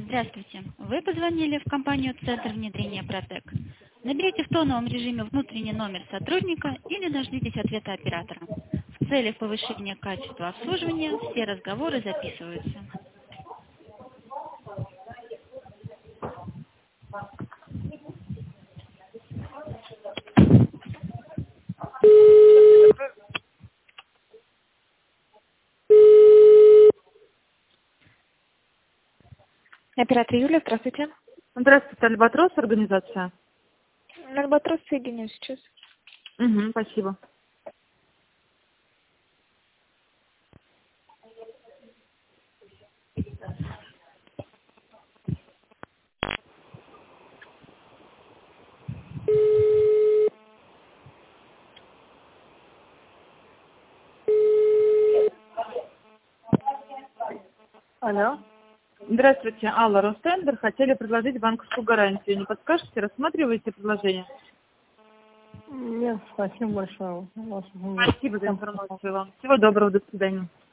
Здравствуйте. Вы позвонили в компанию «Центр внедрения Протек». Наберите в тоновом режиме внутренний номер сотрудника или дождитесь ответа оператора. В целях повышения качества обслуживания все разговоры записываются. Оператор Юлия, здравствуйте. Здравствуйте, Альбатрос, организация. Альбатрос, соединю сейчас. Угу, спасибо. Алло. Здравствуйте, Алла Ростендер. Хотели предложить банковскую гарантию. Не подскажете, рассматриваете предложение? Нет, спасибо большое. Спасибо за информацию вам. Всего доброго, до свидания.